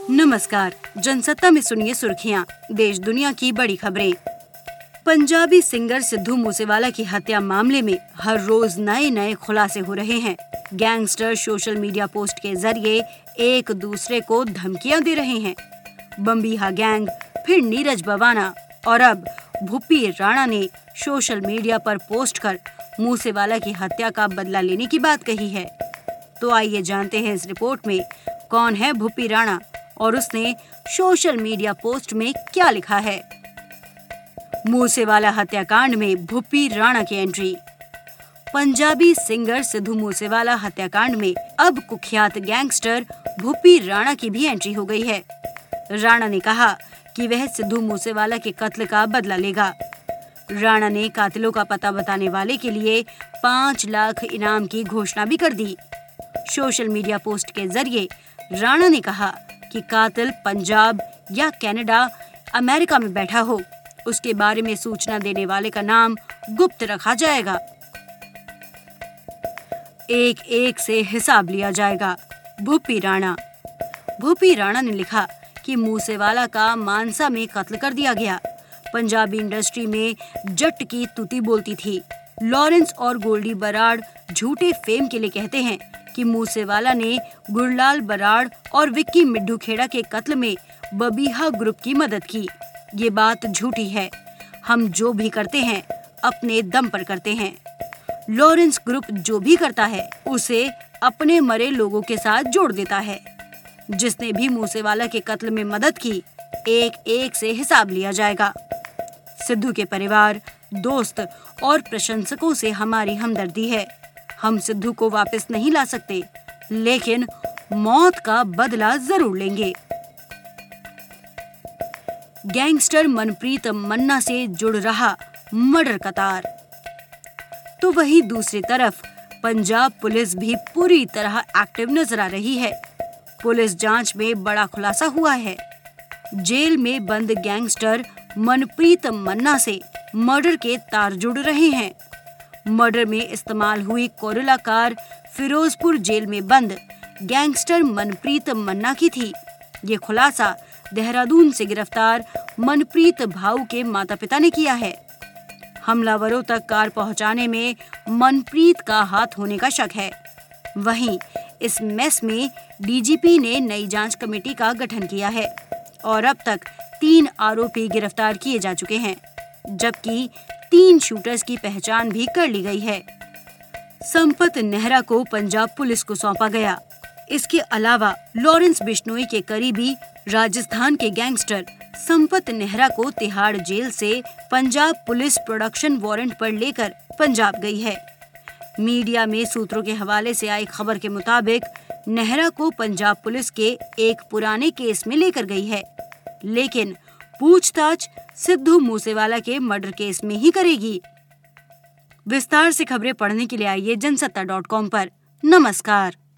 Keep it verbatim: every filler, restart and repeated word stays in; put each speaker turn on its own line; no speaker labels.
नमस्कार, जनसत्ता में सुनिए सुर्खियां, देश दुनिया की बड़ी खबरें। पंजाबी सिंगर सिद्धू मूसेवाला की हत्या मामले में हर रोज नए नए खुलासे हो रहे हैं। गैंगस्टर सोशल मीडिया पोस्ट के जरिए एक दूसरे को धमकियां दे रहे हैं। बम्बीहा गैंग, फिर नीरज बवाना और अब भुप्पी राणा ने सोशल मीडिया पर पोस्ट कर मूसेवाला की हत्या का बदला लेने की बात कही है। तो आइए जानते हैं इस रिपोर्ट में कौन है भुप्पी राणा और उसने सोशल मीडिया पोस्ट में क्या लिखा है। मूसेवाला हत्याकांड में भुप्पी राणा की एंट्री। पंजाबी सिंगर सिद्धू मूसेवाला हत्याकांड में अब कुख्यात गैंगस्टर भुप्पी राणा की भी एंट्री हो गई है। राणा ने कहा कि वह सिद्धू मूसेवाला के कत्ल का बदला लेगा। राणा ने कातिलों का पता बताने वाले के लिए पाँच लाख इनाम की घोषणा भी कर दी। सोशल मीडिया पोस्ट के जरिए राणा ने कहा कि कातिल पंजाब या कनाडा, अमेरिका में बैठा हो, उसके बारे में सूचना देने वाले का नाम गुप्त रखा जाएगा। एक एक से हिसाब लिया जाएगा। भुप्पी राणा। भुप्पी राणा ने लिखा कि मूसेवाला का मानसा में कत्ल कर दिया गया। पंजाबी इंडस्ट्री में जट की तुती बोलती थी। लॉरेंस और गोल्डी बराड़ झूठे फेम के लिए कहते हैं कि मूसेवाला ने गुरलाल बराड़ और विक्की मिड्ढू खेड़ा के कत्ल में बबीहा ग्रुप की मदद की। ये बात झूठी है। हम जो भी करते हैं अपने दम पर करते हैं। लॉरेंस ग्रुप जो भी करता है उसे अपने मरे लोगों के साथ जोड़ देता है। जिसने भी मूसेवाला के कत्ल में मदद की, एक एक से हिसाब लिया जाएगा। सिद्धू के परिवार, दोस्त और प्रशंसकों से हमारी हमदर्दी है। हम सिद्धू को वापस नहीं ला सकते, लेकिन मौत का बदला जरूर लेंगे। गैंगस्टर मनप्रीत मन्ना से जुड़ रहा मर्डर कतार। तो वहीं दूसरी तरफ पंजाब पुलिस भी पूरी तरह एक्टिव नजर आ रही है। पुलिस जांच में बड़ा खुलासा हुआ है। जेल में बंद गैंगस्टर मनप्रीत मन्ना से मर्डर के तार जुड़ रहे हैं। मर्डर में इस्तेमाल हुई कोरोला कार फिरोजपुर जेल में बंद गैंगस्टर मनप्रीत मन्ना की थी। ये खुलासा देहरादून से गिरफ्तार मनप्रीत भाऊ के माता पिता ने किया है। हमलावरों तक कार पहुंचाने में मनप्रीत का हाथ होने का शक है। वहीं इस मेस में डीजीपी ने नई जांच कमेटी का गठन किया है और अब तक तीन आरोपी गिरफ्तार किए जा चुके हैं, जबकि तीन शूटर्स की पहचान भी कर ली गई है। संपत नेहरा को पंजाब पुलिस को सौंपा गया। इसके अलावा लॉरेंस बिश्नोई के करीबी राजस्थान के गैंगस्टर संपत नेहरा को तिहाड़ जेल से पंजाब पुलिस प्रोडक्शन वारंट पर लेकर पंजाब गई है। मीडिया में सूत्रों के हवाले से आई खबर के मुताबिक नेहरा को पंजाब पुलिस के एक पुराने केस में लेकर गई है, लेकिन पूछताछ सिद्धू मूसेवाला के मर्डर केस में ही करेगी। विस्तार से खबरें पढ़ने के लिए आइए जनसत्ता डॉट कॉम पर। नमस्कार।